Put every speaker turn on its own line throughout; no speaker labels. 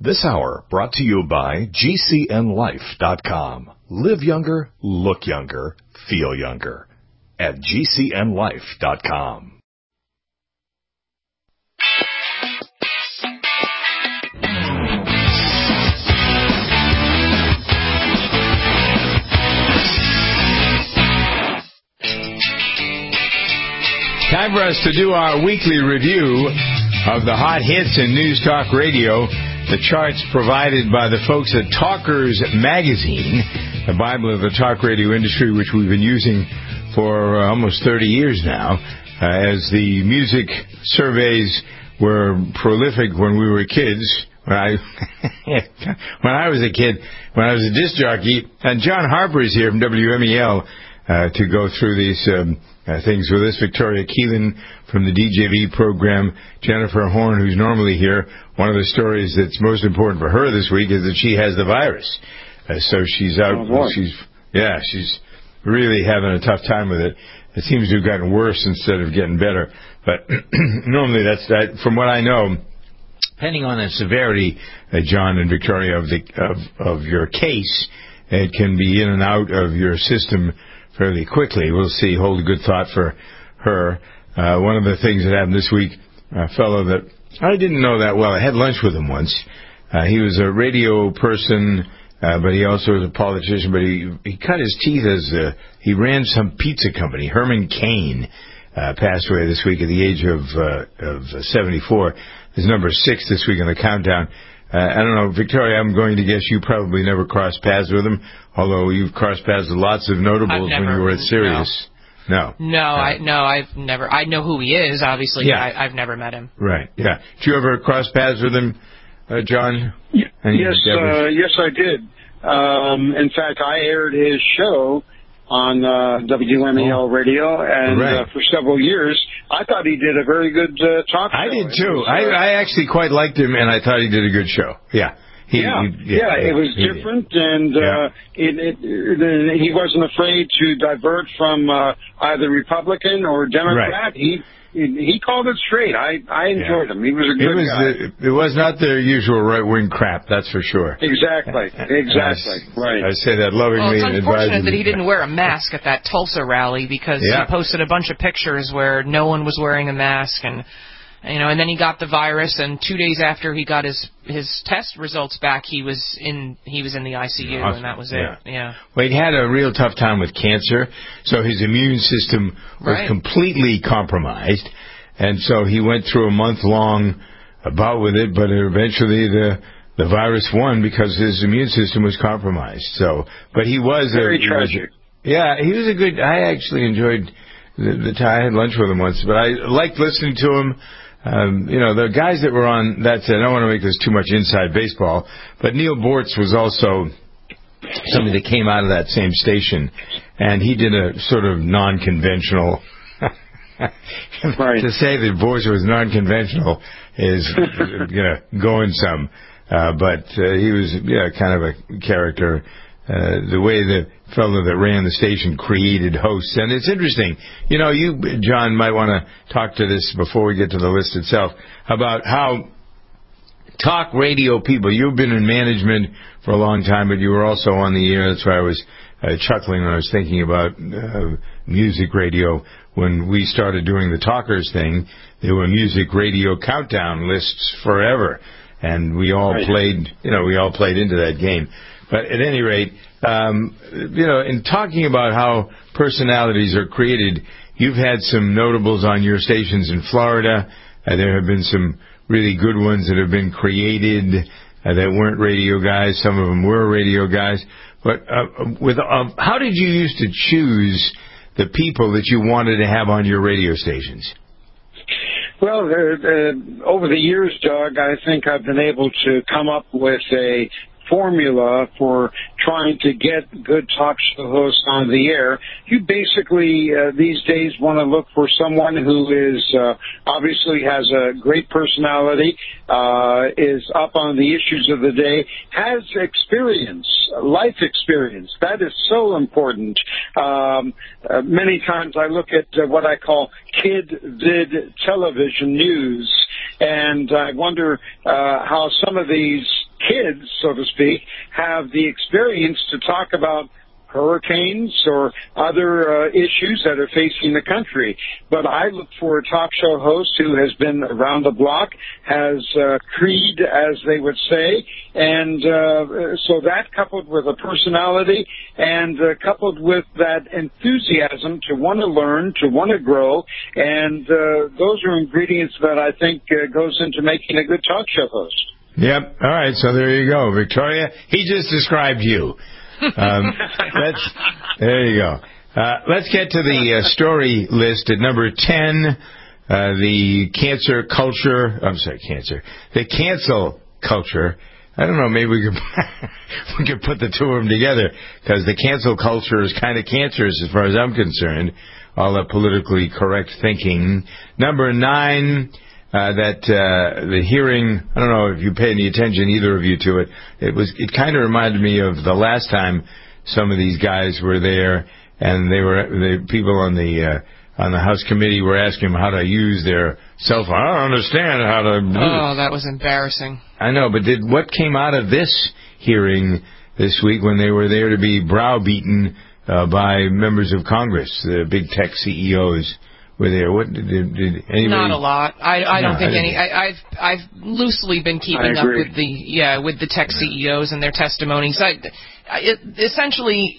This hour brought to you by GCNLife.com. Live younger, look younger, feel younger at GCNLife.com.
Time for us to do our weekly review of the hot hits in News Talk Radio. The charts provided by the folks at Talkers Magazine, the Bible of the talk radio industry, which we've been using for almost 30 years now, as the music surveys were prolific when we were kids. When I was a kid, when I was a disc jockey, and John Harper is here from WMEL to go through these things with us. Victoria Keelan from the DJV program. Jennifer Horn, who's normally here. One of the stories that's most important for her this week is that she has the virus. So she's out. She's really having a tough time with it. It seems to have gotten worse instead of getting better. But normally that's that. From what I know, depending on the severity, John and Victoria, of your case, it can be in and out of your system fairly quickly. We'll see. Hold a good thought for her. One of the things that happened this week, a fellow that I didn't know that well. I had lunch with him once. He was a radio person, but he also was a politician. But he cut his teeth as he ran some pizza company. Herman Cain passed away this week at the age of 74. He's number 6 this week on the countdown. I don't know, Victoria, I'm going to guess you probably never crossed paths with him, although you've crossed paths with lots of notables when you were at Sirius.
I've never. I know who he is, obviously, but I've never met him.
Right, yeah. Did you ever cross paths with him, John?
Yes, I did. In fact, I aired his show on WMEL radio, and for several years, I thought he did a very good talk show.
I did too. I actually quite liked him, and I thought he did a good show. Yeah. It was
different, and he wasn't afraid to divert from either Republican or Democrat. Right. He called it straight. I enjoyed him. He was a good guy.
It was not their usual right-wing crap, that's for sure.
Exactly. Right.
I say that lovingly and advisedly.
It's unfortunate that he didn't wear a mask at that Tulsa rally, because he posted a bunch of pictures where no one was wearing a mask, and then he got the virus, and 2 days after he got his test results back, he was in the ICU, and that was it. Yeah.
Well, he had a real tough time with cancer, so his immune system was completely compromised, and so he went through a month-long bout with it, but eventually the virus won because his immune system was compromised. So, but he was
very tragic.
He was a good. I actually enjoyed the time. I had lunch with him once, but I liked listening to him. The guys that were on that, I don't want to make this too much inside baseball, but Neil Bortz was also somebody that came out of that same station, and he did a sort of non-conventional. To say that Bortz was non-conventional is, going some. But he was, kind of a character. The way the fellow that ran the station created hosts. And it's interesting. You, John, might want to talk to this before we get to the list itself, about how talk radio people, you've been in management for a long time, but you were also on the air. That's why I was chuckling when I was thinking about music radio. When we started doing the Talkers thing, there were music radio countdown lists forever. And we all played into that game. But at any rate, in talking about how personalities are created, you've had some notables on your stations in Florida. There have been some really good ones that have been created that weren't radio guys. Some of them were radio guys. But how did you used to choose the people that you wanted to have on your radio stations?
Well, over the years, Doug, I think I've been able to come up with a formula for trying to get good talk show hosts on the air. You basically these days want to look for someone who is obviously has a great personality, is up on the issues of the day, has experience, life experience. That is so important. Many times I look at what I call kid vid television news, and I wonder how some of these kids, so to speak, have the experience to talk about hurricanes or other issues that are facing the country. But I look for a talk show host who has been around the block, has creed, as they would say, and so that coupled with a personality and coupled with that enthusiasm to want to learn, to want to grow, and those are ingredients that I think goes into making a good talk show host.
Yep. All right. So there you go, Victoria. He just described you. There you go. Let's get to the story list at number 10. The cancel culture. I don't know. Maybe we could put the two of them together, because the cancel culture is kind of cancerous as far as I'm concerned. All that politically correct thinking. Number 9. The hearing, I don't know if you pay any attention, either of you, to it. It kind of reminded me of the last time some of these guys were there, and the people on the House committee were asking them how to use their cell phone. I don't understand how to do it.
Oh, that was embarrassing.
I know, but what came out of this hearing this week when they were there to be browbeaten by members of Congress, the big tech CEOs? Were there? What did anybody?
Not a lot. I don't think any. I've loosely been keeping up with the tech CEOs and their testimonies. Essentially,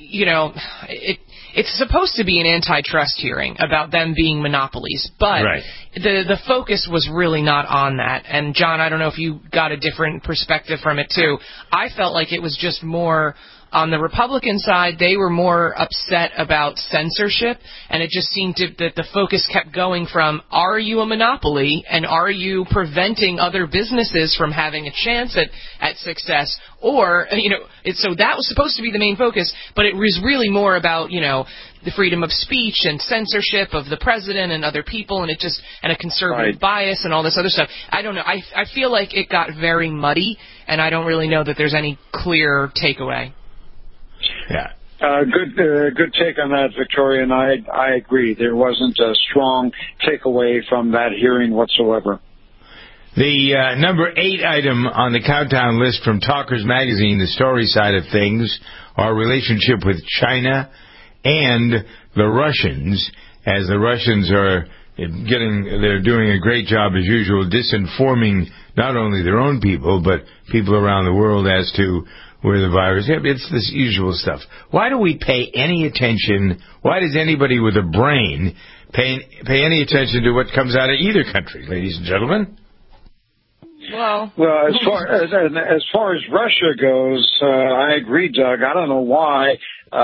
it's supposed to be an antitrust hearing about them being monopolies, but the focus was really not on that. And John, I don't know if you got a different perspective from it too. I felt like it was just more. On the Republican side, they were more upset about censorship, and it just seemed that the focus kept going from, are you a monopoly, and are you preventing other businesses from having a chance at success? Or, so that was supposed to be the main focus, but it was really more about, the freedom of speech and censorship of the president and other people, and a conservative bias and all this other stuff. I don't know. I feel like it got very muddy, and I don't really know that there's any clear takeaway.
Yeah.
Good take on that, Victoria, and I agree. There wasn't a strong takeaway from that hearing whatsoever.
The number 8 item on the countdown list from Talkers Magazine, the story side of things, our relationship with China and the Russians, as the Russians are they're doing a great job as usual disinforming not only their own people, but people around the world as to where the virus. It's this usual stuff. Why do we pay any attention? Why does anybody with a brain pay any attention to what comes out of either country, ladies and gentlemen?
Well, as far as Russia goes, I agree, Doug. I don't know why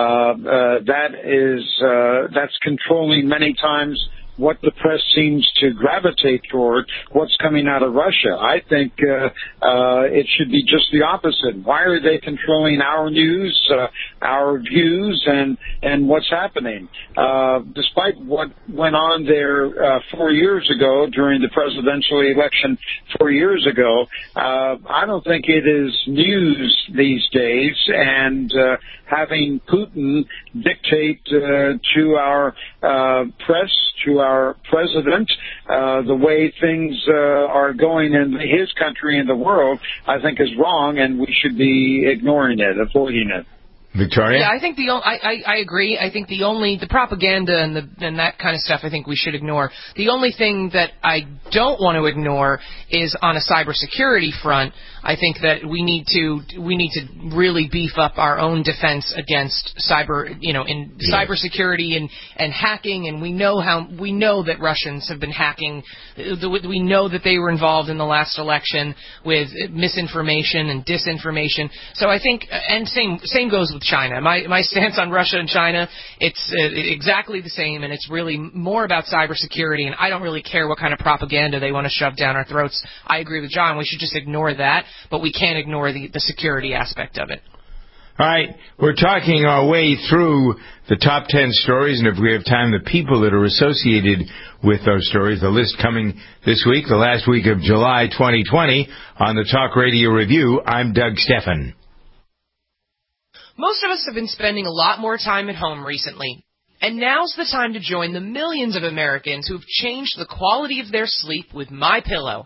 that's controlling many times what the press seems to gravitate toward, what's coming out of Russia. I think it should be just the opposite. Why are they controlling our news, our views, and what's happening? Despite what went on there 4 years ago during the presidential election 4 years ago, I don't think it is news these days, and having Putin dictate to our press, to our president, the way things are going in his country and the world, I think is wrong, and we should be ignoring it, avoiding it.
Victoria?
Yeah, I think I agree. I think the propaganda and that kind of stuff I think we should ignore. The only thing that I don't want to ignore is on a cybersecurity front. I think that we need to really beef up our own defense against cybersecurity and hacking. And we know that Russians have been hacking. We know that they were involved in the last election with misinformation and disinformation. So I think, and same goes with China. My stance on Russia and China, it's exactly the same, and it's really more about cybersecurity. And I don't really care what kind of propaganda they want to shove down our throats. I agree with John. We should just ignore that. But we can't ignore the security aspect of it.
All right. We're talking our way through the top 10 stories, and if we have time, the people that are associated with those stories. The list coming this week, the last week of July 2020, on the Talk Radio Review. I'm Doug Stephan.
Most of us have been spending a lot more time at home recently. And now's the time to join the millions of Americans who've changed the quality of their sleep with MyPillow.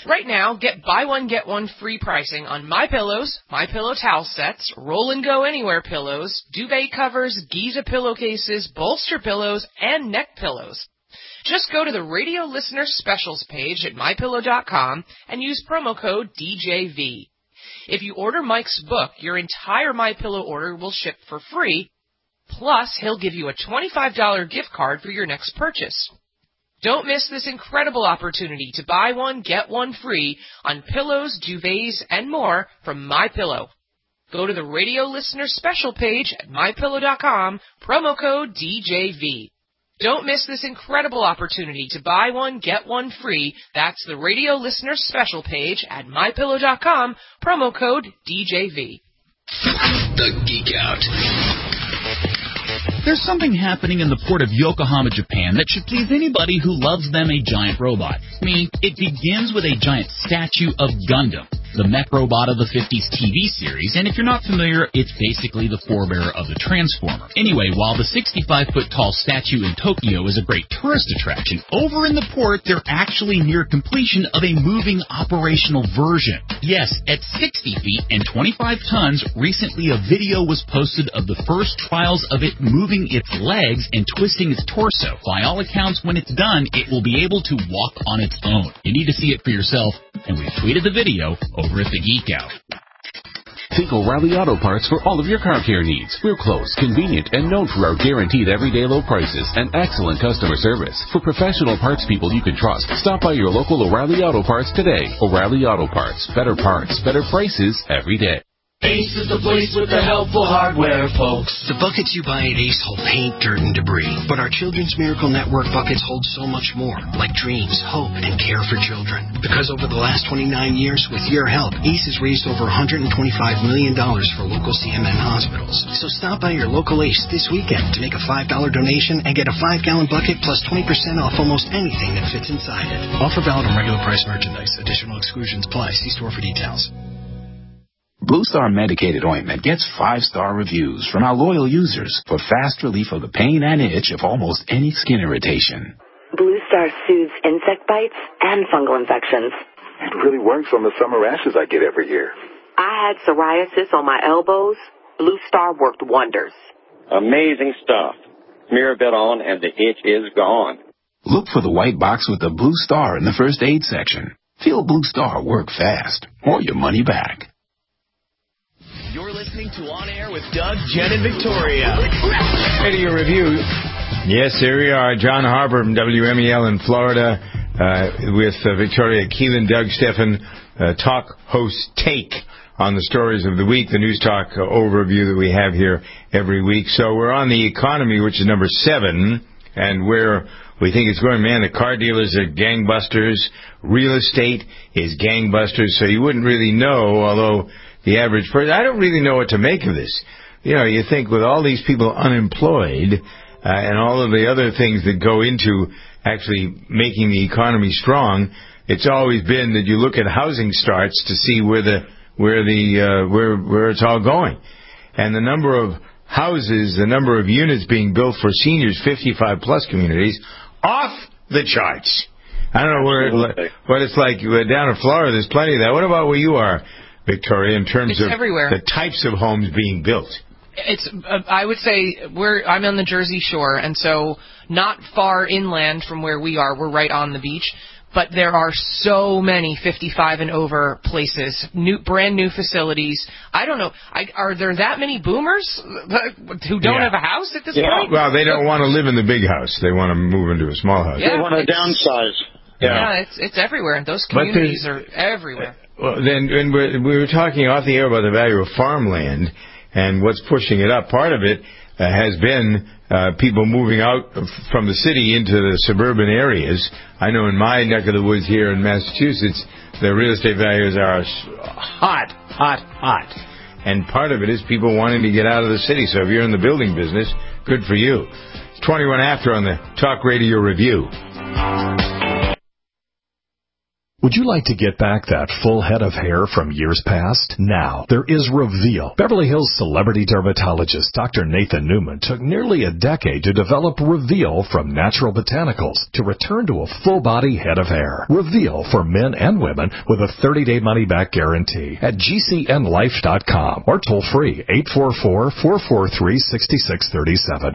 Right now, get buy one, get one free pricing on MyPillows, MyPillow towel sets, Roll and Go Anywhere pillows, duvet covers, Giza pillowcases, bolster pillows, and neck pillows. Just go to the radio listener specials page at MyPillow.com and use promo code DJV. If you order Mike's book, your entire MyPillow order will ship for free, plus he'll give you a $25 gift card for your next purchase. Don't miss this incredible opportunity to buy one, get one free on pillows, duvets, and more from MyPillow. Go to the radio listener special page at MyPillow.com, promo code DJV. Don't miss this incredible opportunity to buy one, get one free. That's the radio listener special page at MyPillow.com, promo code DJV.
The Geek Out.
There's something happening in the port of Yokohama, Japan that should please anybody who loves them a giant robot. It begins with a giant statue of Gundam, the mech robot of the 50s TV series, and if you're not familiar, it's basically the forebearer of the Transformer. Anyway, while the 65-foot-tall statue in Tokyo is a great tourist attraction, over in the port, they're actually near completion of a moving operational version. Yes, at 60 feet and 25 tons, recently a video was posted of the first trials of it moving its legs and twisting its torso. By all accounts, when it's done, it will be able to walk on its own. You need to see it for yourself, and we've tweeted the video over at the Geek Out.
Think O'Reilly Auto Parts for all of your car care needs. We're close, convenient, and known for our guaranteed everyday low prices and excellent customer service. For professional parts people you can trust, stop by your local O'Reilly Auto Parts today. O'Reilly Auto Parts. Better parts, better prices every day.
Ace is the place with the helpful hardware, folks. The buckets you buy at Ace hold paint, dirt, and debris. But our Children's Miracle Network buckets hold so much more, like dreams, hope, and care for children. Because over the last 29 years, with your help, Ace has raised over $125 million for local CMN hospitals. So stop by your local Ace this weekend to make a $5 donation and get a 5-gallon bucket plus 20% off almost anything that fits inside it. Offer valid on regular price merchandise. Additional exclusions apply. See store for details.
Blue Star Medicated Ointment gets 5-star reviews from our loyal users for fast relief of the pain and itch of almost any skin irritation.
Blue Star soothes insect bites and fungal infections.
It really works on the summer rashes I get every year.
I had psoriasis on my elbows. Blue Star worked wonders.
Amazing stuff. Smear a bit on and the itch is gone.
Look for the white box with the Blue Star in the first aid section. Feel Blue Star work fast or your money back.
You're listening to On Air with Doug, Jen, and Victoria.
Radio review. Yes, here we are. John Harper from WMEL in Florida with Victoria Keelan, Doug Steffen, talk host take on the stories of the week, the News Talk overview that we have here every week. So we're on the economy, which is number 7, and where we think it's going, man, the car dealers are gangbusters. Real estate is gangbusters, so you wouldn't really know, although the average person, I don't really know what to make of this. You know, you think with all these people unemployed and all of the other things that go into actually making the economy strong, it's always been that you look at housing starts to see where it's all going. And the number of houses, the number of units being built for seniors, 55-plus communities, off the charts. I don't know what it's like. Down in Florida, there's plenty of that. What about where you are, Victoria, in terms of
everywhere.
The types of homes being built?
It's, I would say, I'm on the Jersey Shore, and so not far inland from where we are. We're right on the beach. But there are so many 55 and over places, brand new facilities. I don't know. Are there that many boomers who don't have a house at this point?
Well, they don't want to live in the big house. They want to move into a small house.
They want to downsize.
Yeah, it's everywhere. Those communities are everywhere.
Well, then we were talking off the air about the value of farmland and what's pushing it up. Part of it has been people moving out from the city into the suburban areas. I know in my neck of the woods here in Massachusetts, the real estate values are hot. And part of it is people wanting to get out of the city. So if you're in the building business, good for you. It's 21 after on the Talk Radio Review.
Would you like to get back that full head of hair from years past? Now, there is Reveal. Beverly Hills celebrity dermatologist Dr. Nathan Newman took nearly a decade to develop Reveal from natural botanicals to return to a full-body head of hair. Reveal for men and women with a 30-day money-back guarantee at GCNlife.com or toll-free 844-443-6637.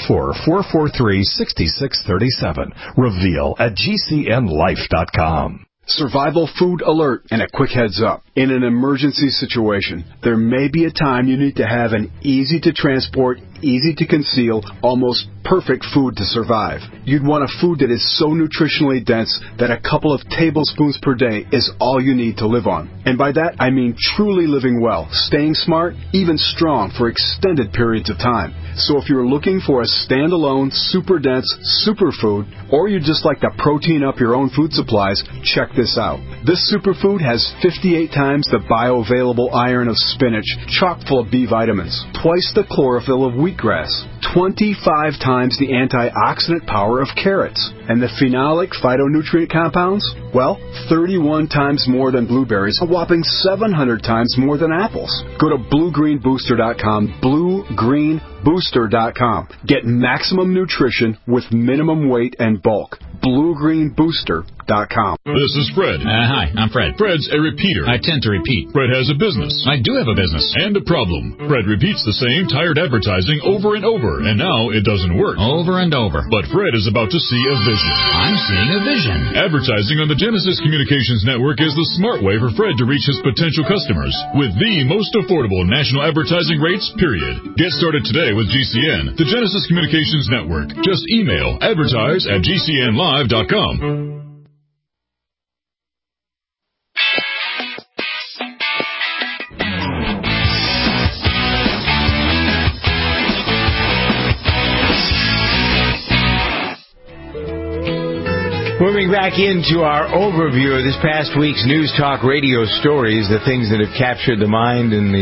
844-443-6637. Reveal at GCNlife.com.
Survival food alert and a quick heads up. In an emergency situation, there may be a time you need to have an easy-to-transport, easy-to-conceal, almost perfect food to survive. You'd want a food that is so nutritionally dense that a couple of tablespoons per day is all you need to live on. And by that, I mean truly living well, staying smart, even strong for extended periods of time. So if you're looking for a standalone, super dense superfood, or you just like to protein up your own food supplies, check this out. This superfood has 58 times the bioavailable iron of spinach, chock full of B vitamins, twice the chlorophyll of wheatgrass, 25 times the antioxidant power of carrots, and the phenolic phytonutrient compounds? Well, 31 times more than blueberries, a whopping 700 times more than apples. Go to BlueGreenBooster.com, BlueGreenBooster.com. Get maximum nutrition with minimum weight and bulk. BlueGreenBooster.com.
This is Fred.
Hi, I'm Fred.
Fred's a repeater.
I tend to repeat.
Fred has a business.
I do have a business.
And a problem. Fred repeats the same tired advertising over and over, and now it doesn't work.
Over and over.
But Fred is about to see a vision.
I'm seeing a vision.
Advertising on the Genesis Communications Network is the smart way for Fred to reach his potential customers with the most affordable national advertising rates, period. Get started today with GCN, the Genesis Communications Network. Just email advertise@GCNlive.com.
Moving back into our overview of this past week's News Talk Radio stories, the things that have captured the mind and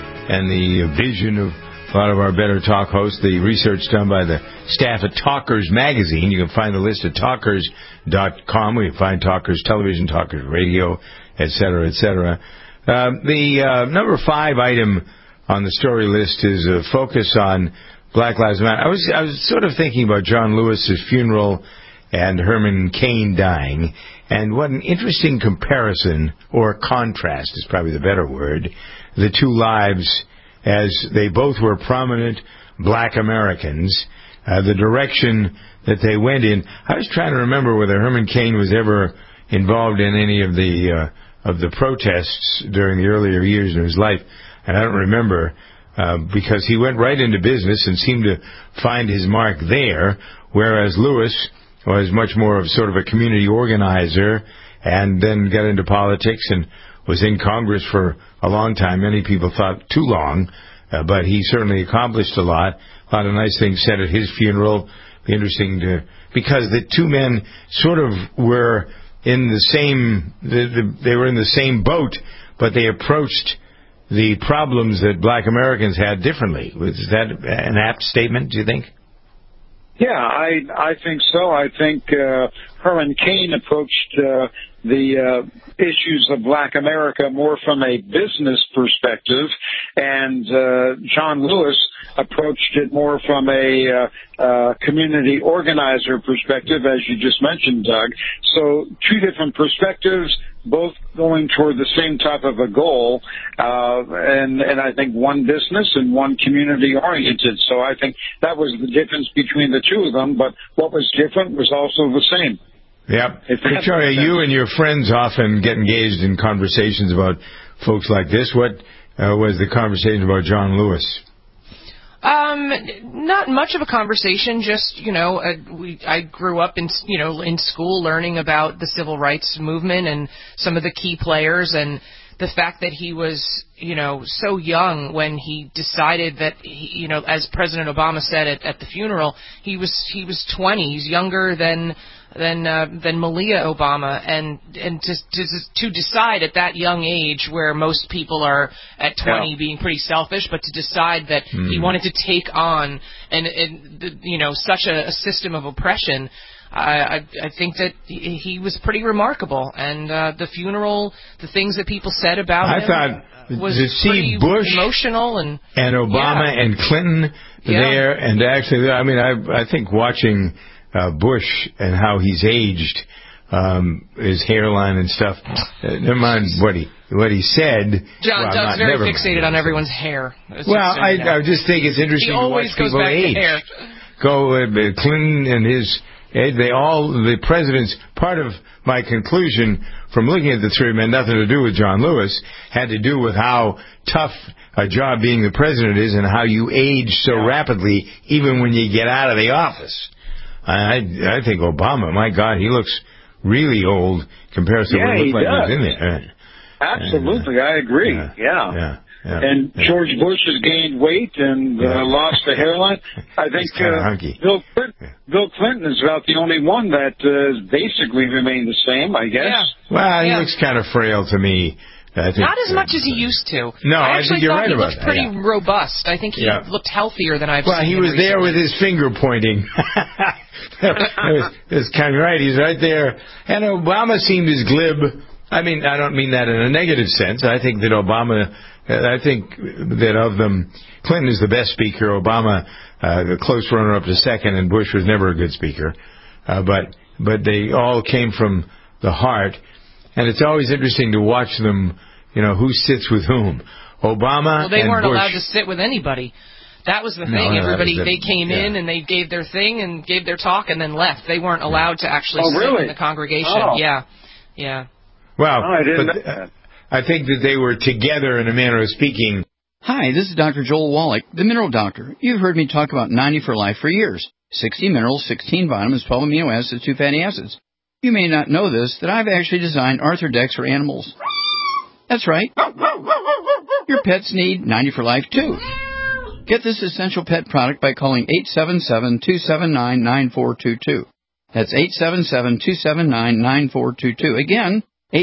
the vision of a lot of our better talk hosts, the research done by the staff at Talkers Magazine. You can find the list at talkers.com. We can find Talkers Television, Talkers Radio, etc., etc. The number 5 item on the story list is a focus on Black Lives Matter. I was sort of thinking about John Lewis's funeral and Herman Cain dying, and what an interesting comparison, or contrast is probably the better word, the two lives, as they both were prominent black Americans, the direction that they went in. I was trying to remember whether Herman Cain was ever involved in any of the protests during the earlier years of his life, and I don't remember, because he went right into business and seemed to find his mark there, whereas Lewis was much more of sort of a community organizer and then got into politics and was in Congress for a long time. Many people thought too long, but he certainly accomplished a lot of nice things said at his funeral. Interesting because the two men sort of were in the same, they were in the same boat, but they approached the problems that black Americans had differently. Was that an apt statement, do you think?
Yeah, I think so. I think Herman Cain approached the issues of black America more from a business perspective, and John Lewis approached it more from a community organizer perspective, as you just mentioned, Doug. So two different perspectives, both going toward the same type of a goal, and I think one business and one community-oriented. So I think that was the difference between the two of them, but what was different was also the same.
Yep. Victoria, you and your friends often get engaged in conversations about folks like this. What was the conversation about John Lewis?
Not much of a conversation. Just, I grew up in school learning about the civil rights movement and some of the key players, and the fact that he was, so young when he decided that, as President Obama said at the funeral, he was 20. He's younger than Malia Obama, and to decide at that young age, where most people are at 20 being pretty selfish, but to decide that he wanted to take on such a system of oppression, I think that he was pretty remarkable, and the funeral, the things that people said about him, was pretty
Bush
emotional, and
Obama and Clinton there, and actually, I mean, I think watching Bush and how he's aged, his hairline and stuff. Never mind what he said.
John Doug's very fixated on everyone's hair.
I just think it's interesting to watch people age. Clinton and the presidents. Part of my conclusion from looking at the three men, nothing to do with John Lewis, had to do with how tough a job being the president is and how you age so rapidly, even when you get out of the office. I think Obama, my God, he looks really old compared to what he looked like when he was in there.
Absolutely, I agree. And George Bush has gained weight and lost the hairline. I think Bill Clinton is about the only one that basically remained the same, I guess.
Well, he looks kind of frail to me. I think,
not as much as he used to.
No, I think you're right about that.
He looked pretty robust. I think he looked healthier than I've seen him.
Well, he was there with his finger pointing. It's kind of right. He's right there. And Obama seemed as glib. I mean, I don't mean that in a negative sense. I think that of them, Clinton is the best speaker. Obama, the close runner-up to second, and Bush was never a good speaker. But they all came from the heart. And it's always interesting to watch them, who sits with whom. Obama and Bush.
Well, they weren't allowed to sit with anybody. That was the thing. They came in and they gave their thing and gave their talk and then left. They weren't allowed to actually sit in the congregation.
Oh.
Yeah.
Well, I think that they were together in a manner of speaking.
Hi, this is Dr. Joel Wallach, the Mineral Doctor. You've heard me talk about 90 for Life for years. 60 minerals, 16 vitamins, 12 amino acids, 2 fatty acids. You may not know this, that I've actually designed Arthrodex for animals. That's right. Your pets need 90 for Life, too. Get this essential pet product by calling 877-279-9422. That's 877-279-9422. Again,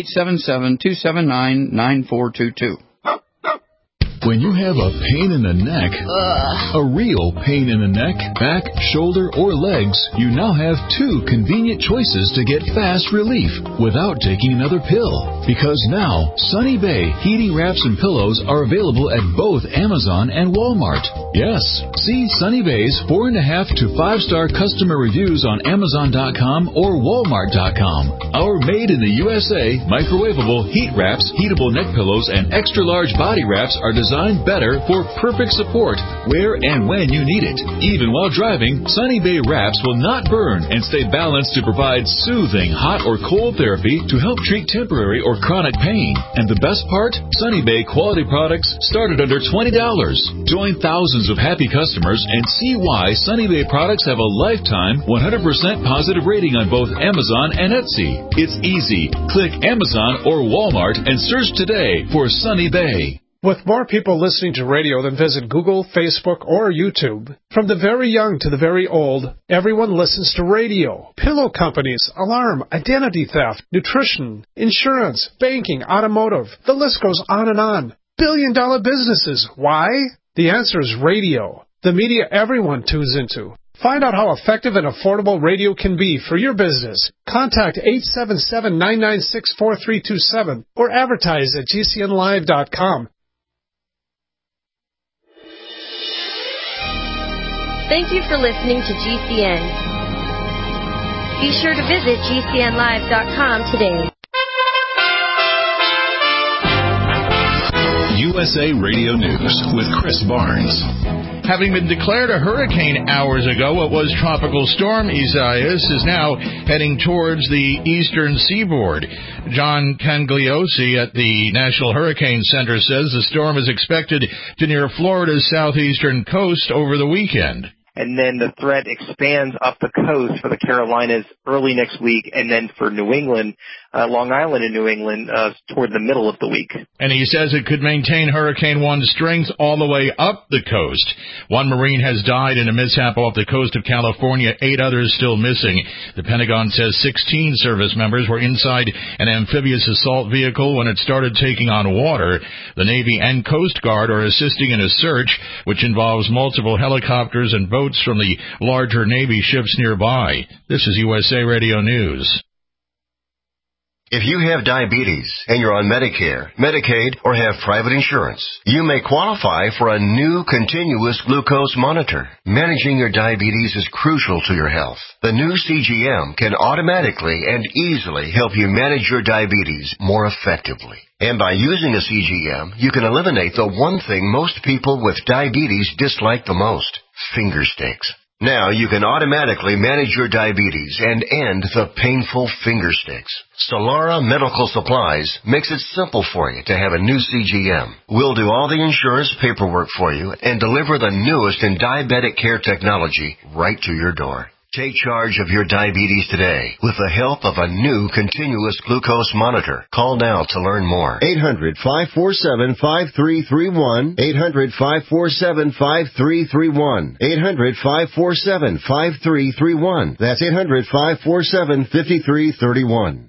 877-279-9422.
When you have a pain in the neck, a real pain in the neck, back, shoulder, or legs, you now have two convenient choices to get fast relief without taking another pill. Because now, Sunny Bay heating wraps and pillows are available at both Amazon and Walmart. Yes, see Sunny Bay's 4.5 to 5-star customer reviews on Amazon.com or Walmart.com. Our made in the USA microwavable heat wraps, heatable neck pillows, and extra large body wraps are designed better for perfect support where and when you need it. Even while driving, Sunny Bay wraps will not burn and stay balanced to provide soothing hot or cold therapy to help treat temporary or chronic pain. And the best part? Sunny Bay quality products start at under $20. Join thousands of happy customers and see why Sunny Bay products have a lifetime 100% positive rating on both Amazon and Etsy. It's easy. Click Amazon or Walmart and search today for Sunny Bay.
With more people listening to radio than visit Google, Facebook, or YouTube, from the very young to the very old, everyone listens to radio. Pillow companies, alarm, identity theft, nutrition, insurance, banking, automotive. The list goes on and on. Billion-dollar businesses. Why? The answer is radio. The media everyone tunes into. Find out how effective and affordable radio can be for your business. Contact 877-996-4327 or advertise at gcnlive.com.
Thank you for listening to GCN. Be sure to visit GCNlive.com today.
USA Radio News with Chris Barnes.
Having been declared a hurricane hours ago, what was Tropical Storm Isaias is now heading towards the eastern seaboard. John Cangliosi at the National Hurricane Center says the storm is expected to near Florida's southeastern coast over the weekend.
And then the threat expands up the coast for the Carolinas early next week, and then for New England, Long Island and New England, toward the middle of the week.
And he says it could maintain Hurricane 1's strength all the way up the coast. One Marine has died in a mishap off the coast of California, 8 others still missing. The Pentagon says 16 service members were inside an amphibious assault vehicle when it started taking on water. The Navy and Coast Guard are assisting in a search, which involves multiple helicopters and boats boats from the larger Navy ships nearby. This is USA Radio News.
If you have diabetes and you're on Medicare, Medicaid, or have private insurance, you may qualify for a new continuous glucose monitor. Managing your diabetes is crucial to your health. The new CGM can automatically and easily help you manage your diabetes more effectively. And by using a CGM, you can eliminate the one thing most people with diabetes dislike the most: finger sticks. Now you can automatically manage your diabetes and end the painful finger sticks. Solara Medical Supplies makes it simple for you to have a new CGM. We'll do all the insurance paperwork for you and deliver the newest in diabetic care technology right to your door. Take charge of your diabetes today with the help of a new continuous glucose monitor. Call now to learn more.
800-547-5331. 800-547-5331. 800-547-5331. That's 800-547-5331.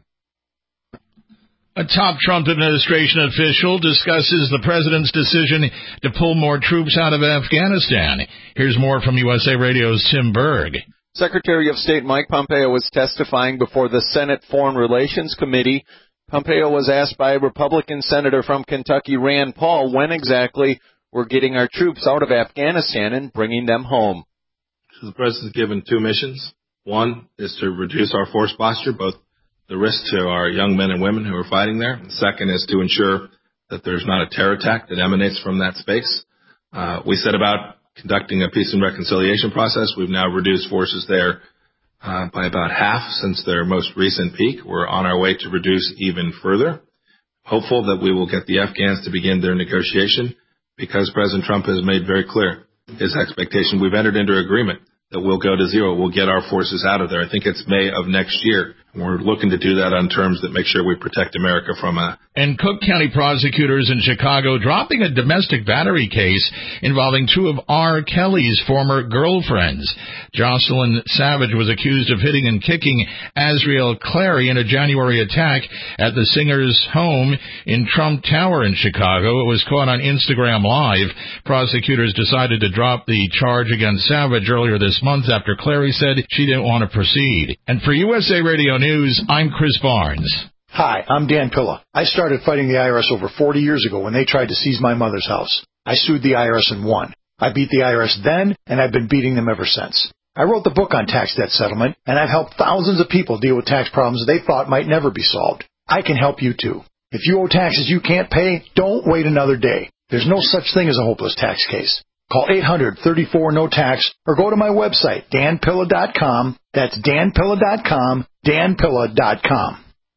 A top Trump administration official discusses the president's decision to pull more troops out of Afghanistan. Here's more from USA Radio's Tim Berg.
Secretary of State Mike Pompeo was testifying before the Senate Foreign Relations Committee. Pompeo was asked by Republican Senator from Kentucky, Rand Paul, when exactly we're getting our troops out of Afghanistan and bringing them home.
So the president's given two missions. One is to reduce our force posture, both the risk to our young men and women who are fighting there. The second is to ensure that there's not a terror attack that emanates from that space. We set about conducting a peace and reconciliation process. We've now reduced forces there by about half since their most recent peak. We're on our way to reduce even further. Hopeful that we will get the Afghans to begin their negotiation because President Trump has made very clear his expectation. We've entered into agreement that we'll go to zero. We'll get our forces out of there. I think it's May of next year. We're looking to do that on terms that make sure we protect America from a...
And Cook County prosecutors in Chicago dropping a domestic battery case involving two of R. Kelly's former girlfriends. Jocelyn Savage was accused of hitting and kicking Azriel Clary in a January attack at the singer's home in Trump Tower in Chicago. It was caught on Instagram Live. Prosecutors decided to drop the charge against Savage earlier this month after Clary said she didn't want to proceed. And for USA Radio News, I'm Chris Barnes.
Hi, I'm Dan Pilla. I started fighting the IRS over 40 years ago when they tried to seize my mother's house. I sued the IRS and won. I beat the IRS then, and I've been beating them ever since. I wrote the book on tax debt settlement, and I've helped thousands of people deal with tax problems they thought might never be solved. I can help you too. If you owe taxes you can't pay, don't wait another day. There's no such thing as a hopeless tax case. Call 800-34-NO-TAX or go to my website, danpilla.com. That's danpilla.com, danpilla.com.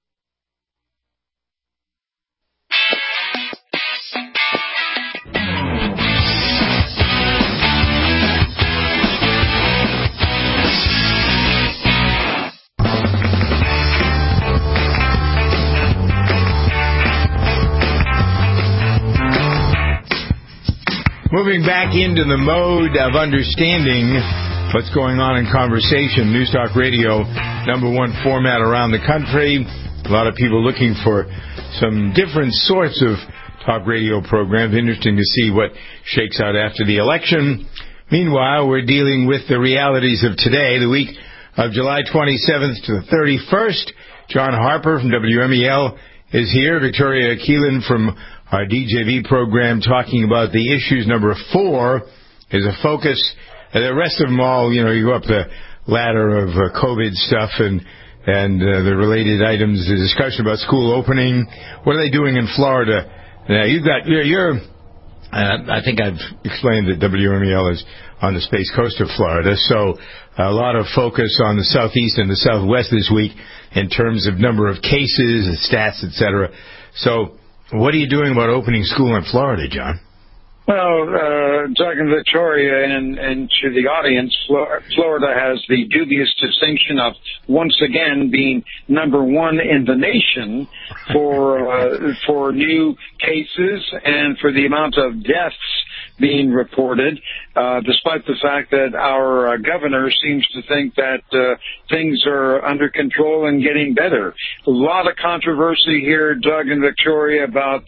Moving back into the mode of understanding what's going on in conversation, News Talk Radio, number one format around the country. A lot of people looking for some different sorts of talk radio programs. Interesting to see what shakes out after the election. Meanwhile, we're dealing with the realities of today, the week of July 27th to the 31st. John Harper from WMEL is here. Victoria Keelan from our DJV program talking about the issues. Number 4 is a focus. The rest of them all, you go up the ladder of COVID stuff and the related items, the discussion about school opening. What are they doing in Florida? Now, you've got, I think I've explained that WMEL is on the Space Coast of Florida, so a lot of focus on the southeast and the southwest this week in terms of number of cases and stats, etc. So, what are you doing about opening school in Florida, John?
Well, Doug and Victoria, and to the audience, Florida has the dubious distinction of once again being number one in the nation for new cases and for the amount of deaths being reported, despite the fact that our governor seems to think that things are under control and getting better. A lot of controversy here, Doug and Victoria, about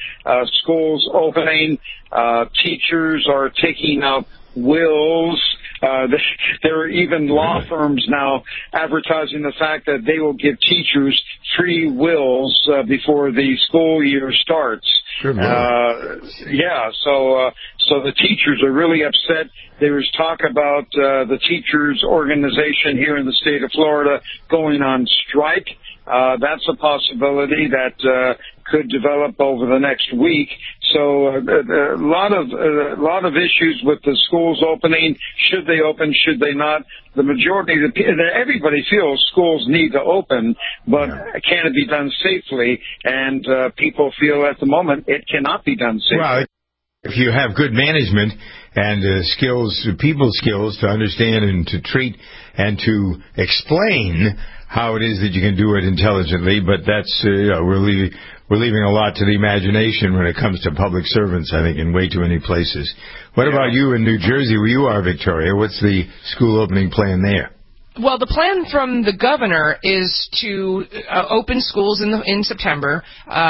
schools opening. Teachers are taking out wills There are even law firms now advertising the fact that they will give teachers free wills before the school year starts.
Sure,
so the teachers are really upset. There was talk about the teachers' organization here in the state of Florida going on strike. That's a possibility that could develop over the next week. So a lot of issues with the schools opening. Should they open? Should they not? The majority of everybody feels schools need to open, but can it be done safely? And people feel at the moment it cannot be done safely.
Well, if you have good management and people skills to understand and to treat and to explain how it is that you can do it intelligently, but that's we're leaving a lot to the imagination when it comes to public servants, I think, in way too many places. What about you in New Jersey, where you are, Victoria? What's the school opening plan there?
Well, the plan from the governor is to open schools in September.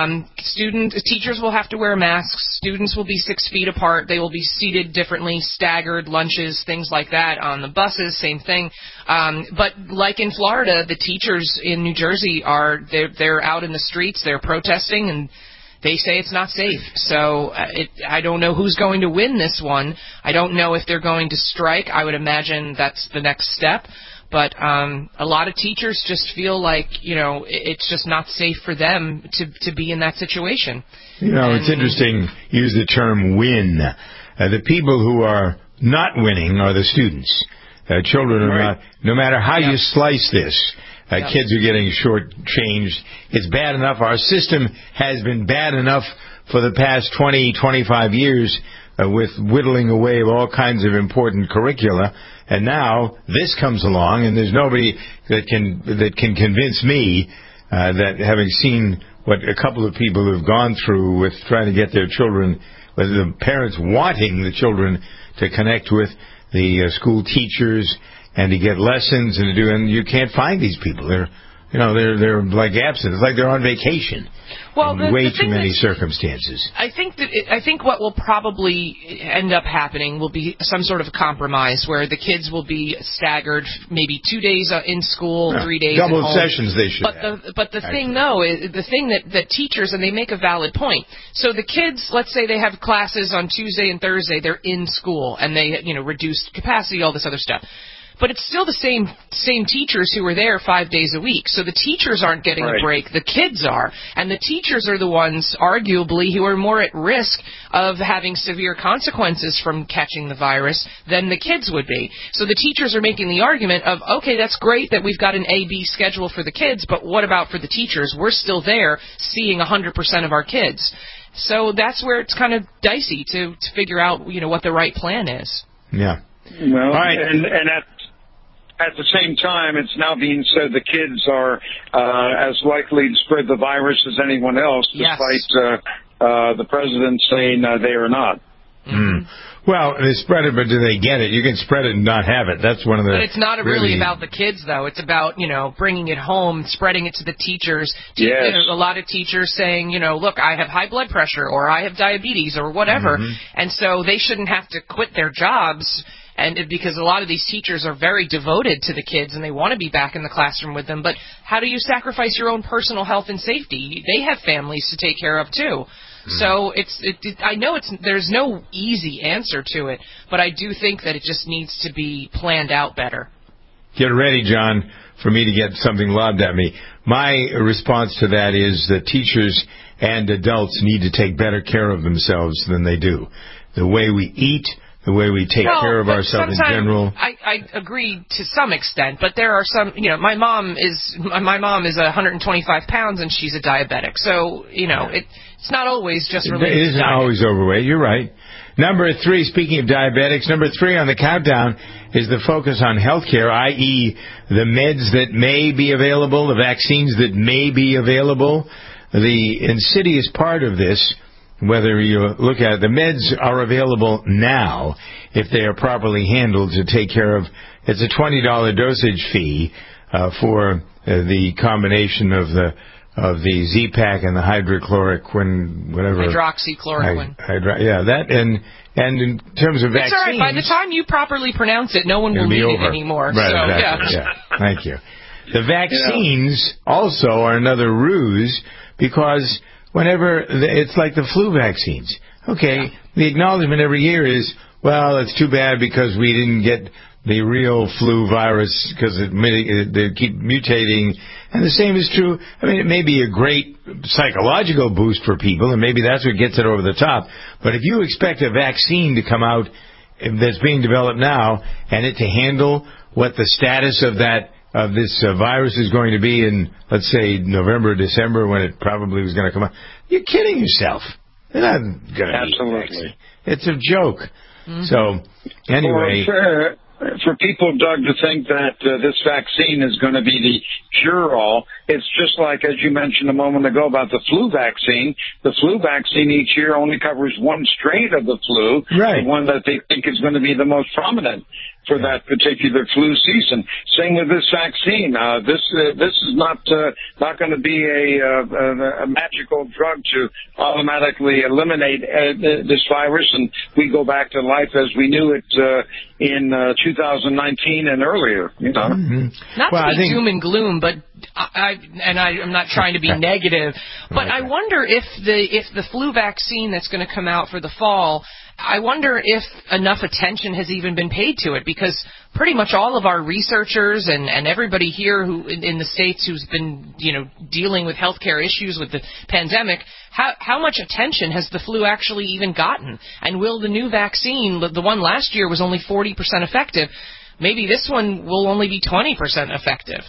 Teachers will have to wear masks. Students will be 6 feet apart. They will be seated differently, staggered lunches, things like that. On the buses, same thing. But like in Florida, the teachers in New Jersey they're out in the streets. They're protesting, and they say it's not safe. So I don't know who's going to win this one. I don't know if they're going to strike. I would imagine that's the next step. But a lot of teachers just feel like, it's just not safe for them to be in that situation.
It's interesting, use the term win. The people who are not winning are the students. Children are not, no matter how you slice this, kids are getting shortchanged. It's bad enough. Our system has been bad enough for the past 20, 25 years with whittling away of all kinds of important curricula. And now this comes along, and there's nobody that can convince me that, having seen what a couple of people have gone through with trying to get their children, with the parents wanting the children to connect with the school teachers and to get lessons and you can't find these people. They're like absent. It's like they're on vacation.
Well,
way too many circumstances.
I think what will probably end up happening will be some sort of compromise where the kids will be staggered, maybe 2 days in school, 3 days at home.
Double sessions they should have.
But the thing, though, is the thing that teachers, and they make a valid point. So the kids, let's say they have classes on Tuesday and Thursday, they're in school, and they, reduced capacity, all this other stuff. But it's still the same teachers who are there 5 days a week. So the teachers aren't getting a break. The kids are. And the teachers are the ones, arguably, who are more at risk of having severe consequences from catching the virus than the kids would be. So the teachers are making the argument of, okay, that's great that we've got an A-B schedule for the kids, but what about for the teachers? We're still there seeing 100% of our kids. So that's where it's kind of dicey to figure out, what the right plan is.
Yeah.
Well,
all right.
And at the same time, it's now being said the kids are as likely to spread the virus as anyone else, despite the president saying they are not.
Mm. Well, they spread it, but do they get it? You can spread it and not have it. That's one of the...
But it's not really about the kids, though. It's about, bringing it home, spreading it to the teachers.
Yes.
A lot of teachers saying, look, I have high blood pressure, or I have diabetes, or whatever. Mm-hmm. And so they shouldn't have to quit their jobs. And because a lot of these teachers are very devoted to the kids and they want to be back in the classroom with them. But how do you sacrifice your own personal health and safety? They have families to take care of, too. So I know there's no easy answer to it, but I do think that it just needs to be planned out better.
Get ready, John, for me to get something lobbed at me. My response to that is that teachers and adults need to take better care of themselves than they do. The way we eat, the way we take care of ourselves in general.
I agree to some extent, but there are some, my mom is 125 pounds and she's a diabetic. So, it's not always just related to diet. It isn't
always overweight. You're right. Number 3, speaking of diabetics, number 3 on the countdown is the focus on healthcare, i.e. the meds that may be available, the vaccines that may be available. The insidious part of this, whether you look at it, the meds are available now if they are properly handled to take care of. It's a $20 dosage fee for the combination of the Z-Pak and the hydrochloroquine, whatever.
Hydroxychloroquine.
That and in terms of vaccines,
it's all right. By the time you properly pronounce it, no one will need it anymore.
Right,
so,
exactly. Yeah. Thank you. The vaccines also are another ruse because whenever it's like the flu vaccines. Okay, the acknowledgement every year is, well, it's too bad because we didn't get the real flu virus because they keep mutating. And the same is true. I mean, it may be a great psychological boost for people, and maybe that's what gets it over the top. But if you expect a vaccine to come out that's being developed now and it to handle what the status of this virus is going to be in, let's say, November, December, when it probably was going to come out, you're kidding yourself. They're not going to.
Absolutely.
It's a joke. Mm-hmm. So, anyway.
For people, Doug, to think that this vaccine is going to be the cure-all, it's just like, as you mentioned a moment ago about the flu vaccine. The flu vaccine each year only covers one strain of the flu, the one that they think is going to be the most prominent for that particular flu season. Same with this vaccine. This is not going to be a magical drug to automatically eliminate this virus, and we go back to life as we knew it in 2019 and earlier. You know,
not to be doom and gloom, but I'm not trying to be negative, but I wonder if the flu vaccine that's going to come out for the fall, I wonder if enough attention has even been paid to it, because pretty much all of our researchers and everybody here who in the States who's been dealing with healthcare issues with the pandemic, how much attention has the flu actually even gotten? And will the new vaccine, the one last year was only 40% effective, maybe this one will only be 20% effective?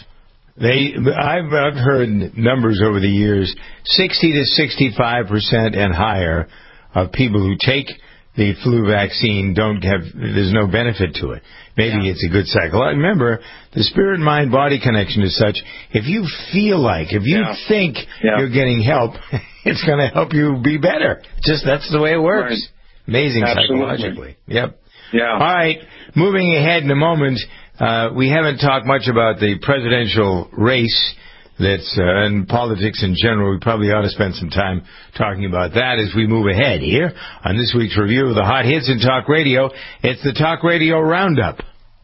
I've heard numbers over the years, 60 to 65% and higher of people who take the flu vaccine there's no benefit to it. Maybe it's a good cycle. Remember, the spirit, mind, body connection is such, if you think you're getting help, it's going to help you be better. That's the way it works. Right. Amazing. Absolutely. Psychologically. Yep. Yeah. All right. Moving ahead in a moment, we haven't talked much about the presidential race and politics in general. We probably ought to spend some time talking about that as we move ahead here on this week's review of the hot hits in talk radio. It's the Talk Radio Roundup.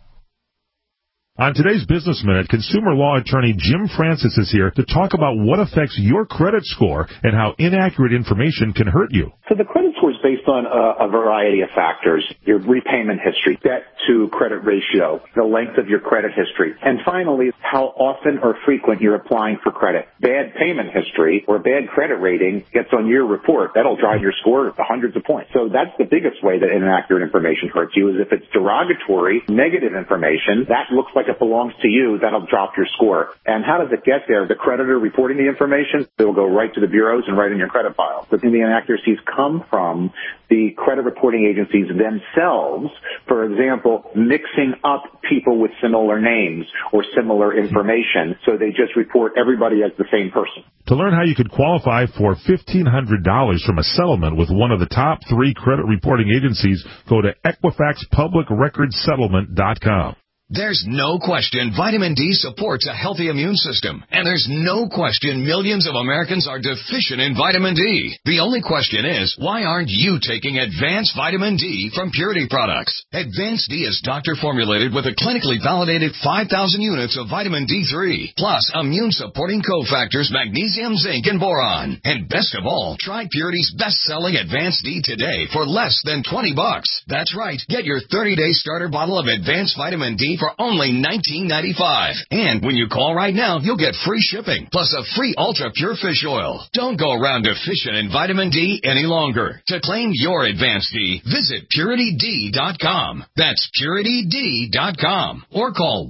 On today's Business Minute, consumer law attorney Jim Francis is here to talk about what affects your credit score and how inaccurate information can hurt you.
So the credit score is based on a variety of factors: your repayment history, debt to credit ratio, the length of your credit history, and finally, how often or frequent you're applying for credit. Bad payment history or bad credit rating gets on your report. That'll drive your score to hundreds of points. So that's the biggest way that inaccurate information hurts you, is if it's derogatory, negative information, that looks like it belongs to you, that'll drop your score. And how does it get there? The creditor reporting the information, it will go right to the bureaus and right in your credit file. But the inaccuracies come from the credit reporting agencies themselves, for example, mixing up people with similar names or similar information, so they just report everybody as the same person.
To learn how you could qualify for $1,500 from a settlement with one of the top 3 credit reporting agencies, go to EquifaxPublicRecordSettlement.com.
There's no question vitamin D supports a healthy immune system. And there's no question millions of Americans are deficient in vitamin D. The only question is, why aren't you taking Advanced Vitamin D from Purity Products? Advanced D is doctor-formulated with a clinically validated 5,000 units of vitamin D3, plus immune-supporting cofactors magnesium, zinc, and boron. And best of all, try Purity's best-selling Advanced D today for less than $20. That's right. Get your 30-day starter bottle of Advanced Vitamin D for only $19.95. And when you call right now, you'll get free shipping, plus a free Ultra Pure Fish Oil. Don't go around deficient in vitamin D any longer. To claim your Advanced D, visit PurityD.com. That's PurityD.com. Or call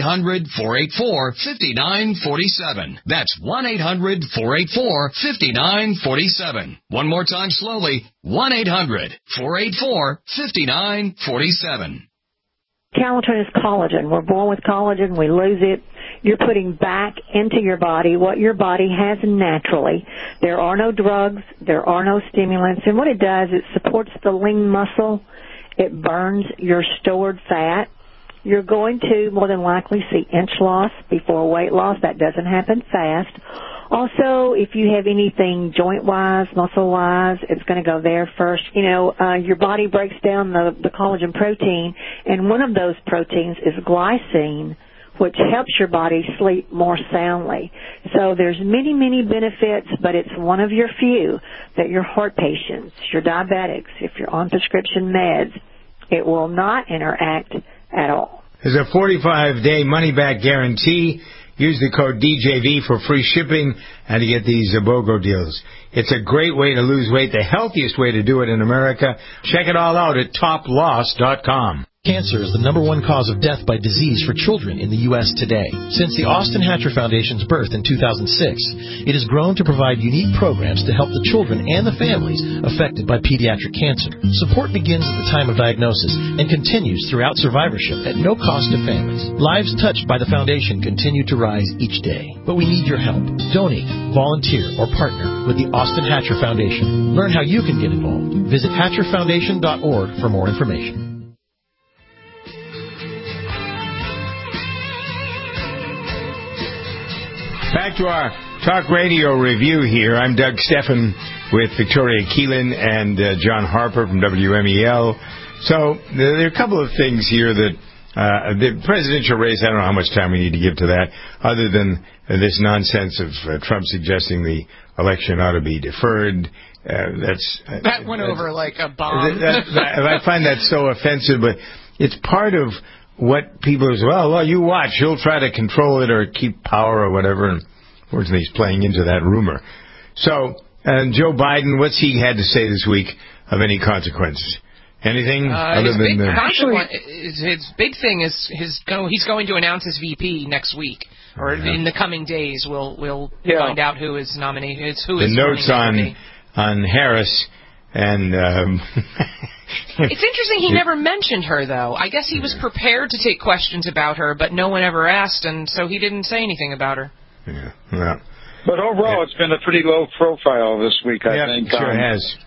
1-800-484-5947. That's 1-800-484-5947. One more time slowly, 1-800-484-5947.
Calatin is collagen. We're born with collagen. We lose it. You're putting back into your body what your body has naturally. There are no drugs. There are no stimulants. And what it does, it supports the lean muscle. It burns your stored fat. you're going to more than likely see inch loss before weight loss. That doesn't happen fast. Also, if you have anything joint-wise, muscle-wise, it's going to go there first. Your body breaks down the collagen protein, and one of those proteins is glycine, which helps your body sleep more soundly. So there's many, many benefits, but it's one of your few that your heart patients, your diabetics, if you're on prescription meds, it will not interact at all.
There's a 45-day money-back guarantee. Use the code DJV for free shipping and to get these BOGO deals. It's a great way to lose weight, the healthiest way to do it in America. Check it all out at toploss.com.
Cancer is the #1 cause of death by disease for children in the U.S. today. Since the Austin Hatcher Foundation's birth in 2006, it has grown to provide unique programs to help the children and the families affected by pediatric cancer. Support begins at the time of diagnosis and continues throughout survivorship at no cost to families. Lives touched by the foundation continue to rise each day. But we need your help. Donate, volunteer, or partner with the Austin Hatcher Foundation. Learn how you can get involved. Visit hatcherfoundation.org for more information.
Back to our talk radio review here. I'm Doug Steffen with Victoria Keelan and John Harper from WMEL. So there are a couple of things here that the presidential race, I don't know how much time we need to give to that, other than this nonsense of Trump suggesting the election ought to be deferred.
That went over like a bomb.
I find that so offensive, but it's part of what people say, well, you watch, he'll try to control it or keep power or whatever. And unfortunately, he's playing into that rumor. So, Joe Biden, what's he had to say this week of any consequences? Anything other than
his big thing is he's going to announce his VP next week or in the coming days. We'll find out who is nominated.
The notes on Harris and.
It's interesting he never mentioned her, though. I guess he was prepared to take questions about her, but no one ever asked, and so he didn't say anything about her.
Yeah.
But overall, it's been a pretty low profile this week, I think.
Sure has.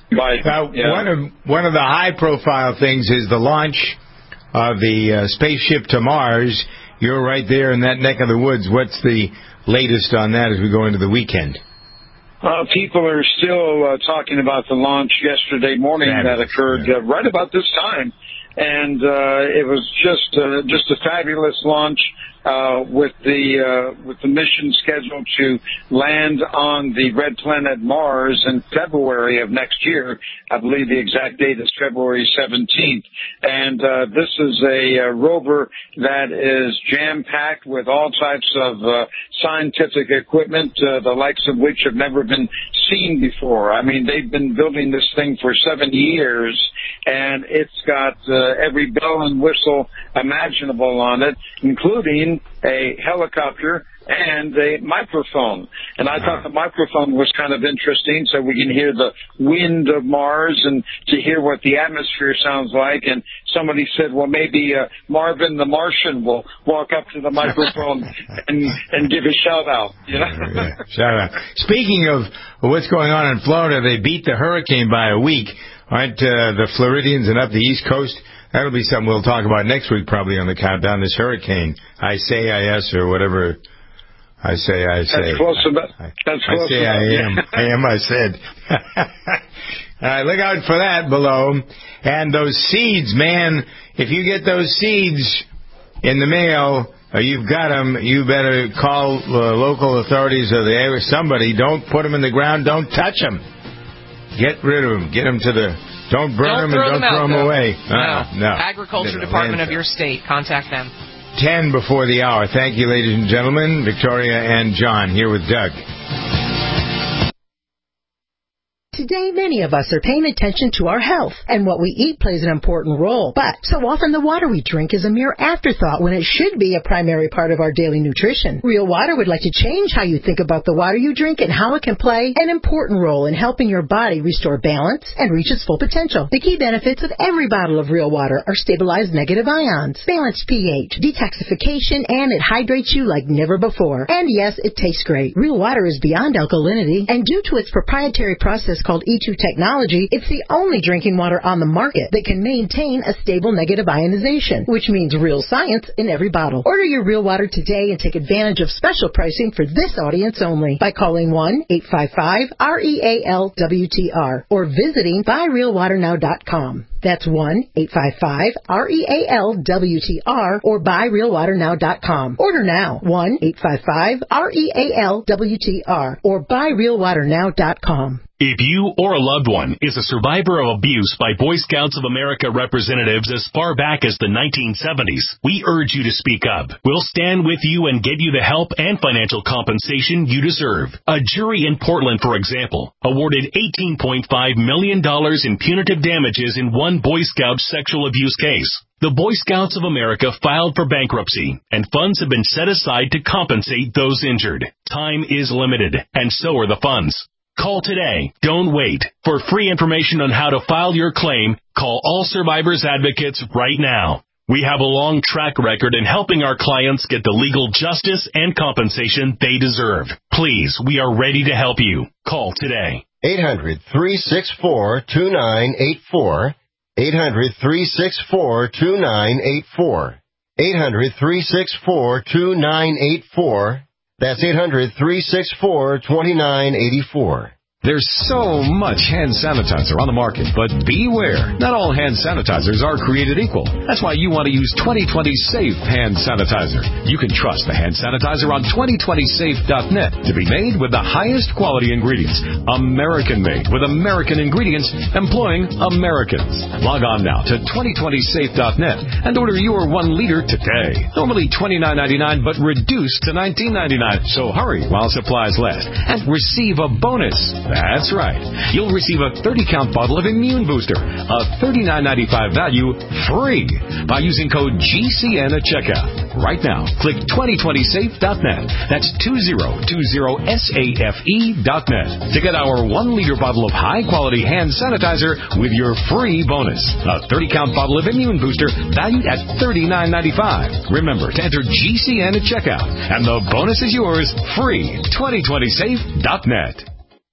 One of the high-profile things is the launch of the spaceship to Mars. You're right there in that neck of the woods. What's the latest on that as we go into the weekend?
People are still talking about the launch yesterday morning that occurred right about this time, and it was just a fabulous launch with the mission scheduled to land on the red planet Mars in February of next year. I believe the exact date is February 17th, and this is a rover that is jam-packed with all types of scientific equipment, the likes of which have never been seen before. I mean, they've been building this thing for 7 years, and it's got every bell and whistle imaginable on it, including a helicopter and a microphone. And I thought the microphone was kind of interesting, so we can hear the wind of Mars and to hear what the atmosphere sounds like. And somebody said, well, maybe Marvin the Martian will walk up to the microphone and give a shout-out.
Shout-out. Speaking of what's going on in Florida, they beat the hurricane by a week. Aren't the Floridians and up the East Coast? That'll be something we'll talk about next week probably on the countdown, this hurricane. ICAS or whatever. I say.
That's close enough.
I am, I said. All right, look out for that below. And those seeds, man, if you get those seeds in the mail, you've got them, you better call local authorities or somebody. Don't put them in the ground. Don't touch them. Get rid of them. Get them to the... Don't burn them and don't throw them away. No.
Agriculture Department of your state. Contact them.
10 before the hour. Thank you, ladies and gentlemen. Victoria and John here with Doug.
Today, many of us are paying attention to our health, and what we eat plays an important role. But so often the water we drink is a mere afterthought when it should be a primary part of our daily nutrition. Real Water would like to change how you think about the water you drink and how it can play an important role in helping your body restore balance and reach its full potential. The key benefits of every bottle of Real Water are stabilized negative ions, balanced pH, detoxification, and it hydrates you like never before. And yes, it tastes great. Real Water is beyond alkalinity, and due to its proprietary process called E2 technology, it's the only drinking water on the market that can maintain a stable negative ionization, which means real science in every bottle. Order your Real Water today and take advantage of special pricing for this audience only by calling 1-855-REAL-WTR or visiting buyrealwaternow.com. That's 1-855-REAL-WTR or buyrealwaternow.com. Order now. 1-855-REAL-WTR or buyrealwaternow.com.
If you or a loved one is a survivor of abuse by Boy Scouts of America representatives as far back as the 1970s, we urge you to speak up. We'll stand with you and give you the help and financial compensation you deserve. A jury in Portland, for example, awarded $18.5 million in punitive damages in one Boy Scout sexual abuse case. The Boy Scouts of America filed for bankruptcy, and funds have been set aside to compensate those injured. Time is limited, and so are the funds. Call today. Don't wait. For free information on how to file your claim, call All Survivors Advocates right now. We have a long track record in helping our clients get the legal justice and compensation they deserve. Please, we are ready to help you. Call today.
800-364-2984. 800-364-2984. 800-364-2984. That's 800-364-2984.
There's so much hand sanitizer on the market, but beware. Not all hand sanitizers are created equal. That's why you want to use 2020 Safe hand sanitizer. You can trust the hand sanitizer on 2020safe.net to be made with the highest quality ingredients. American-made with American ingredients employing Americans. Log on now to 2020safe.net and order your 1 liter today. Normally $29.99 but reduced to $19.99. So hurry while supplies last and receive a bonus. That's right. You'll receive a 30-count bottle of Immune Booster, a $39.95 value, free by using code GCN at checkout. Right now, click 2020safe.net. That's 2020safe.net to get our 1 liter bottle of high-quality hand sanitizer with your free bonus. A 30-count bottle of Immune Booster valued at $39.95. Remember to enter GCN at checkout, and the bonus is yours free. 2020safe.net.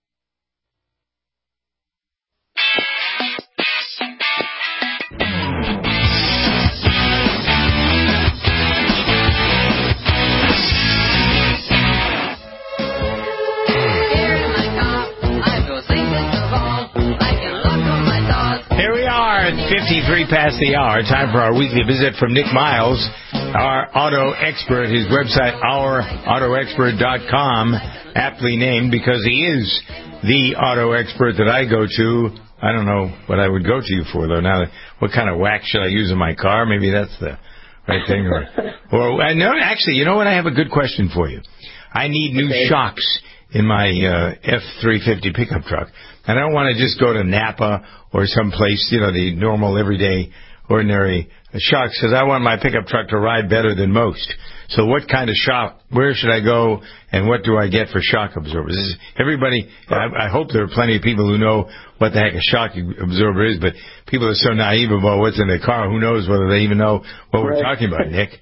Here we are at 53 past the hour. Time for our weekly visit from Nick Miles, our auto expert. His website, ourautoexpert.com, aptly named because he is the auto expert that I go to. I don't know what I would go to you for, though. Now, what kind of wax should I use in my car? Maybe that's the right thing. Or no, actually, you know what? I have a good question for you. I need new shocks in my F-350 pickup truck. And I don't want to just go to Napa or someplace, you know, the normal, everyday, ordinary shocks, because I want my pickup truck to ride better than most. So what kind of shock, where should I go, and what do I get for shock absorbers? Everybody, I hope there are plenty of people who know what the heck a shock absorber is, but people are so naive about what's in their car, who knows whether they even know what we're talking about, Nick?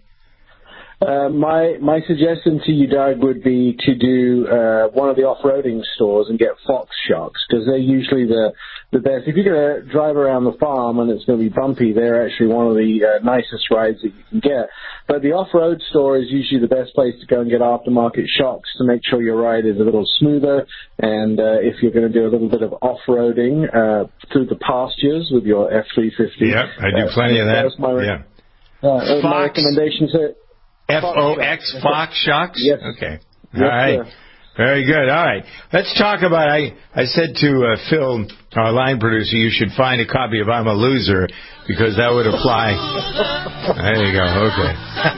My suggestion to you, Doug, would be to do one of the off-roading stores and get Fox shocks, because they're usually the best. If you're going to drive around the farm and it's going to be bumpy, they're actually one of the nicest rides that you can get. But the off-road store is usually the best place to go and get aftermarket shocks to make sure your ride is a little smoother. And if you're going to do a little bit of off-roading through the pastures with your F-350.
Yep, I do plenty of that.
My recommendation to
F-O-X, Fox shocks?
Yes.
Okay.
Yes,
all right.
sir.
Very good. All right. Let's talk about, I said to Phil, our line producer, you should find a copy of I'm a Loser, because that would apply. There you go. Okay.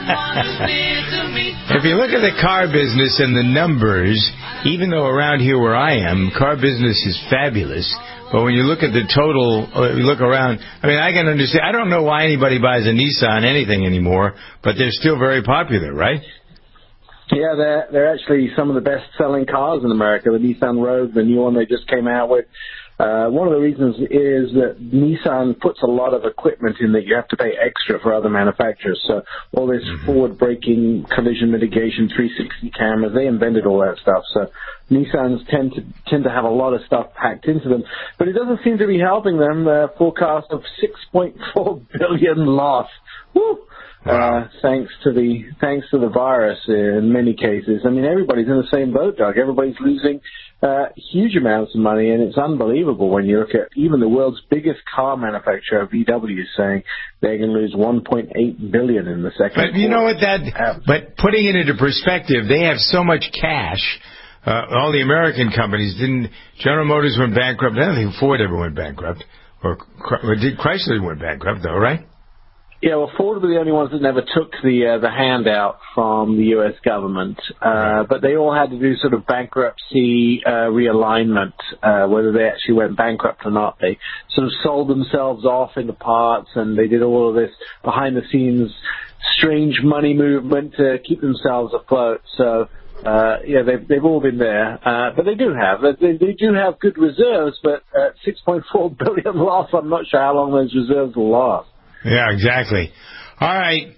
If you look at the car business and the numbers, even though around here where I am, car business is fabulous. But when you look at the total, you look around, I mean, I can understand. I don't know why anybody buys a Nissan anything anymore, but they're still very popular, right?
Yeah, they're actually some of the best-selling cars in America. The Nissan Rogue, the new one they just came out with. One of the reasons is that Nissan puts a lot of equipment in that you have to pay extra for other manufacturers. So all this forward braking, collision mitigation, 360 cameras, they invented all that stuff. So Nissans tend to have a lot of stuff packed into them. But it doesn't seem to be helping them. Forecast of $6.4 billion loss. Woo! Thanks to the virus in many cases. I mean, everybody's in the same boat, Doug. Everybody's losing huge amounts of money, and it's unbelievable when you look at even the world's biggest car manufacturer, VW, saying they're going to lose $1.8 billion in the second quarter.
But you know what but putting it into perspective, they have so much cash. All the American companies General Motors went bankrupt. I don't think Ford ever went bankrupt. Or did Chrysler went bankrupt, though, right?
Yeah, well, Ford were the only ones that never took the handout from the U.S. government, but they all had to do sort of bankruptcy realignment, whether they actually went bankrupt or not. They sort of sold themselves off into parts, and they did all of this behind-the-scenes strange money movement to keep themselves afloat. So, they've all been there, but they do have good reserves, but $6.4 billion loss. I'm not sure how long those reserves will last.
Yeah, exactly. All right.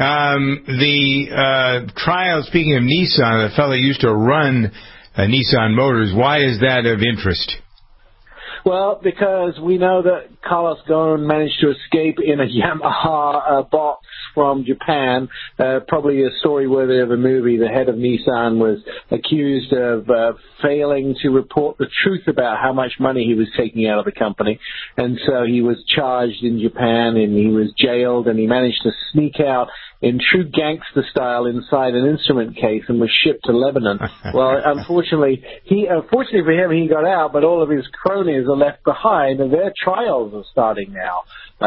The trial, speaking of Nissan, the fellow used to run Nissan Motors. Why is that of interest?
Well, because we know that Carlos Ghosn managed to escape in a Yamaha box from Japan, probably a story worthy of a movie. The head of Nissan was accused of failing to report the truth about how much money he was taking out of the company, and so he was charged in Japan, and he was jailed, and he managed to sneak out in true gangster style inside an instrument case and was shipped to Lebanon. Well, unfortunately for him, he got out, but all of his cronies are left behind, and their trials are starting now.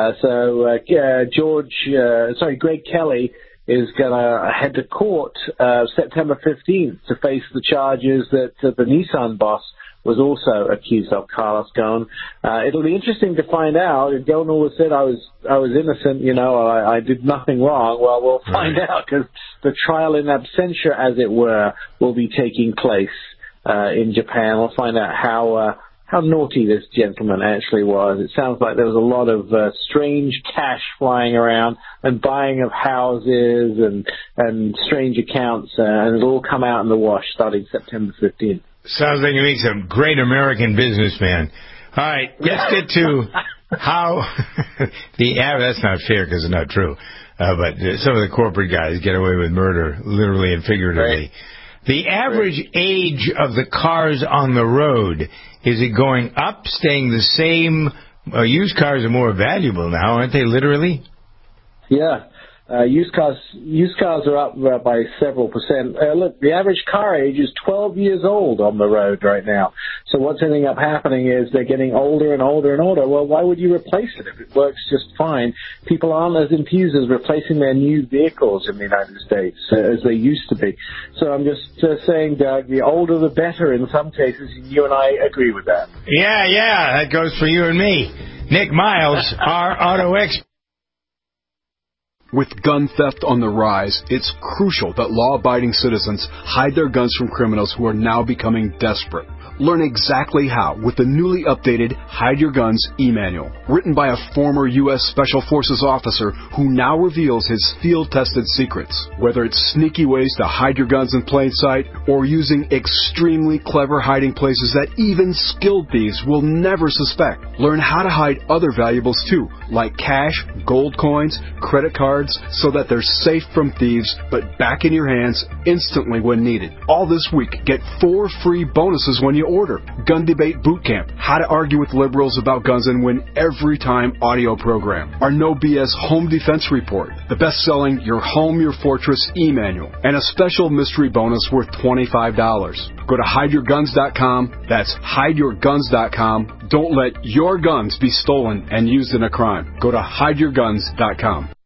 Greg Kelly is going to head to court September 15th to face the charges that the Nissan boss was also accused of, Carlos Ghosn. It'll be interesting to find out. Ghosn always said I was innocent, I did nothing wrong. Well, we'll find out, because the trial in absentia, as it were, will be taking place in Japan. We'll find out how naughty this gentleman actually was. It sounds like there was a lot of strange cash flying around and buying of houses and strange accounts, and it'll all come out in the wash starting September 15th.
Sounds like you make some great American businessman. All right, let's get to how that's not fair because it's not true, but some of the corporate guys get away with murder, literally and figuratively. Right. The average age of the cars on the road, is it going up, staying the same? Used cars are more valuable now, aren't they, literally?
Yeah. Used cars are up by several percent. Look, the average car age is 12 years old on the road right now. So what's ending up happening is they're getting older and older and older. Well, why would you replace it if it works just fine? People aren't as enthused as replacing their new vehicles in the United States as they used to be. So I'm just saying, Doug, the older the better in some cases. You and I agree with that.
Yeah, that goes for you and me. Nick Miles, our auto expert.
With gun theft on the rise, it's crucial that law-abiding citizens hide their guns from criminals who are now becoming desperate. Learn exactly how with the newly updated Hide Your Guns e-manual, written by a former U.S. Special Forces officer who now reveals his field-tested secrets. Whether it's sneaky ways to hide your guns in plain sight or using extremely clever hiding places that even skilled thieves will never suspect. Learn how to hide other valuables too, like cash, gold coins, credit cards, so that they're safe from thieves but back in your hands instantly when needed. All this week, get 4 free bonuses when you order. Gun Debate Bootcamp, how to argue with liberals about guns and win every time audio program. Our No BS Home Defense Report, the best-selling Your Home, Your Fortress e-manual, and a special mystery bonus worth $25. Go to hideyourguns.com. That's hideyourguns.com. Don't let your guns be stolen and used in a crime. Go to hideyourguns.com.